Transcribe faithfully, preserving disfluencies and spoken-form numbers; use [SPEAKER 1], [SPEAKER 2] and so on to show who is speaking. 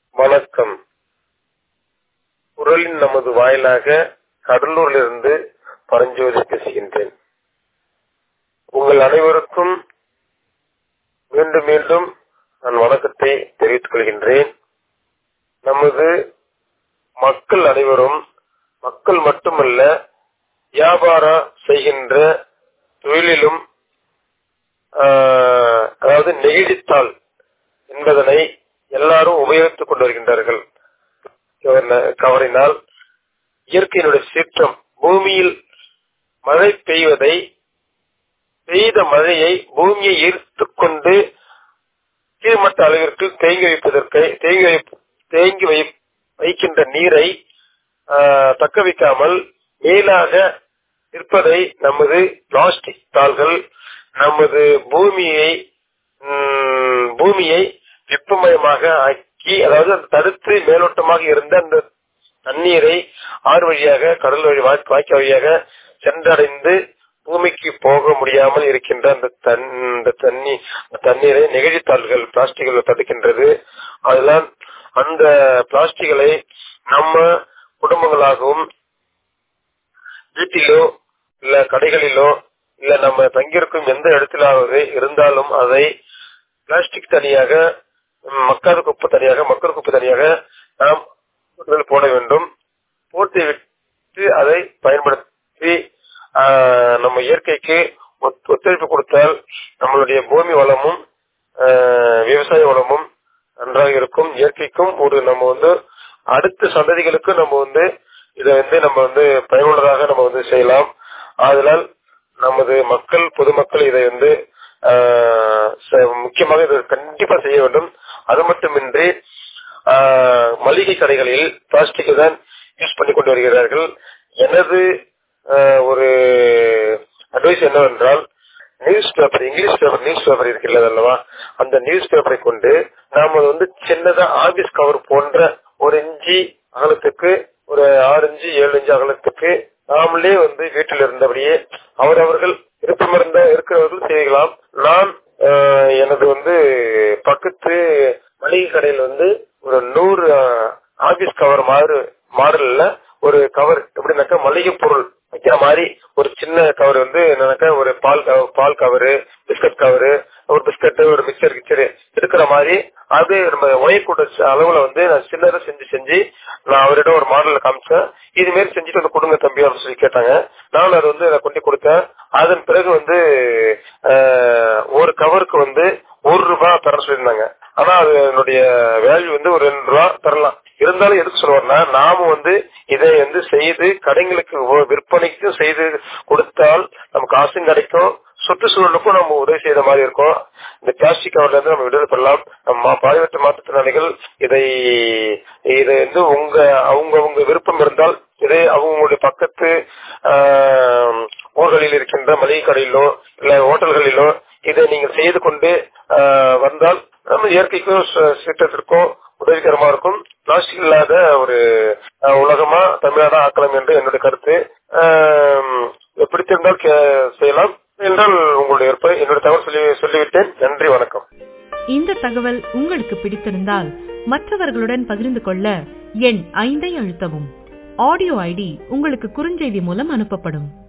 [SPEAKER 1] வணக்கம். குரலின் நமது வாயிலாக கடலூரிலிருந்து பரஞ்சோதி பேசுகின்றேன். உங்கள் அனைவருக்கும் மீண்டும் மீண்டும் நான் வணக்கத்தை தெரிவித்துக் கொள்கின்றேன். நமது மக்கள் அனைவரும், மக்கள் மட்டுமல்ல, வியாபாரம் செய்கின்ற தொழிலிலும் அதாவது நெகிழித்தாள் என்பதனை எல்லாரும் உபயோகித்துக் கொண்டு வருகின்றார்கள். கவரினால் இயற்கையினுடைய சீற்றம், பூமியில் மழை பெய்வதை, பெய்த மழையை பூமியை ஈர்த்துக் கொண்டு கீழ்மட்ட அளவிற்கு தேங்கி வைப்பதற்கு தேங்கி தேங்கி வைக்கின்ற நீரை தக்க வைக்காமல் மேலாக இருப்பதை நமது பிளாஸ்டிக் தாள்கள் நமது பூமியை பூமியை வெப்பமயமாக ஆக்கி, அதாவது தடுத்து மேலோட்டமாக இருந்த அந்த தண்ணீரை ஆறு வழியாக, கடல் வழி, வாய்க்கால் வழியாக சென்றடைந்து பூமிக்கு போக முடியாமல் இருக்கின்ற அந்த தண்ணி தண்ணீரை நெகிழித்தாள்கள் பிளாஸ்டிக்கள் தடுக்கின்றது. அதனால் அந்த பிளாஸ்டிக்களை நம்ம குடும்பங்களாகவும் வீட்டிலோ இல்ல கடைகளிலோ இல்ல நம்ம தங்கியிருக்கும் எந்த இடத்திலாவது இருந்தாலும் அதை பிளாஸ்டிக் தனியாக, மக்காத குப்பை தனியாக, மக்கள் குப்பை தனியாக நாம் போட வேண்டும். போட்டு விட்டு அதை பயன்படுத்தி நம்ம இயற்கைக்கு ஒத்துழைப்பு கொடுத்தால் நம்மளுடைய பூமி வளமும் விவசாய வளமும் நன்றாக இருக்கும். இயற்கைக்கும் ஒரு நம்ம வந்து அடுத்த சந்ததிகளுக்கு நம்ம வந்து இதை வந்து நம்ம வந்து பயனுள்ளதாக நம்ம வந்து செய்யலாம். அதனால் நமது மக்கள், பொதுமக்கள் இதை வந்து முக்கியமாக இதை கண்டிப்பா செய்ய வேண்டும். அது மட்டுமின்றி மளிகை கடைகளில் பிளாஸ்டிக் தான் யூஸ் பண்ணி கொண்டு வருகிறார்கள். எனது ஒரு அட்வைஸ் என்னவென்றால், newspaper, English paper, newspaper இருக்கிறது அல்லவா, அந்த நியூஸ் பேப்பரை கொண்டு நாம வந்து சின்னதா ஆபீஸ் கவர் போன்ற ஒரு இஞ்சி அகலத்துக்கு, ஒரு ஆறு இஞ்சு ஏழு இஞ்சு அகலத்துக்கு நாமளே வந்து வீட்டில் இருந்தபடியே அவரவர்கள் விருப்பம் இருந்த இருக்கிறவர்கள் செய்யலாம். நான் எனது வந்து பக்கத்து மளிகை கடையில் வந்து ஒரு நூறு ஆபீஸ் கவர் மாதிரி மாடல்ல ஒரு கவர், எப்படின்னாக்கா மளிகை பொருள் வைக்கிற மாதிரி ஒரு சின்ன கவர் வந்து என்னன்னாக்கா ஒரு பால் பால் கவரு, பிஸ்கட் கவரு, ஒரு பிஸ்கட், ஒரு மிக்சர் கிச்சரு இருக்கிற மாதிரி அது நம்ம ஒயக்கூட அளவுல வந்து நான் சின்னதாக செஞ்சு செஞ்சு நான் அவரிடம் ஒரு மாடல்ல காமிச்சேன். இது மாரி செஞ்சுட்டு வந்து கொடுங்க தம்பி அப்படின்னு சொல்லி கேட்டாங்க. நான் அதை வந்து நான் கொண்டு கொடுத்தேன். அதன் பிறகு வந்து ஒரு கவருக்கு வந்து ஒரு ரூபாய் தர சொல்லியிருந்தாங்க. ஆனா அது என்னுடைய வேல்யூ வந்து ஒரு ரெண்டு ரூபா தரலாம். இருந்தாலும் எதுக்கு சொல்லுவோம்னா, நாம வந்து இதை வந்து செய்து கடைங்களுக்கு விற்பனைக்கும் செய்து கொடுத்தால் நமக்கு காசும் கிடைக்கும், சுற்றுச்சூழலுக்கும் நம்ம உதவி செய்த மாதிரி இருக்கும். இந்த பிளாஸ்டிக் கவர்ல இருந்து நம்ம விடுதலை பண்ணலாம். நம்ம பாலிவட்ட மாற்றுத்திறனாளிகள் இதை இதை வந்து உங்க அவங்க அவங்க விருப்பம் இருந்தால் இதை அவங்களுடைய பக்கத்து ஊர்களில் இருக்கின்ற மளிகை கடையிலோ இல்ல ஹோட்டல்களிலோ இதை நீங்கள் செய்து கொண்டு வந்தால் நம்ம இயற்கைக்கும் சீற்றத்திற்கும் உதவிகரமா இருக்கும். பிளாஸ்டிக் இல்லாத ஒரு உலகமா தமிழ்நாடு ஆக்கலாம் என்று என்னுடைய கருத்து. பிடித்திருந்தால் செய்யலாம் என்றால் உங்களுடைய என்னுடைய தகவல் சொல்லி சொல்லிவிட்டேன். நன்றி, வணக்கம்.
[SPEAKER 2] இந்த தகவல் உங்களுக்கு பிடித்திருந்தால் மற்றவர்களுடன் பகிர்ந்து கொள்ள எண் ஐந்தை அழுத்தவும். ஆடியோ ஐடி உங்களுக்கு குறுஞ்செய்தி மூலம் அனுப்பப்படும்.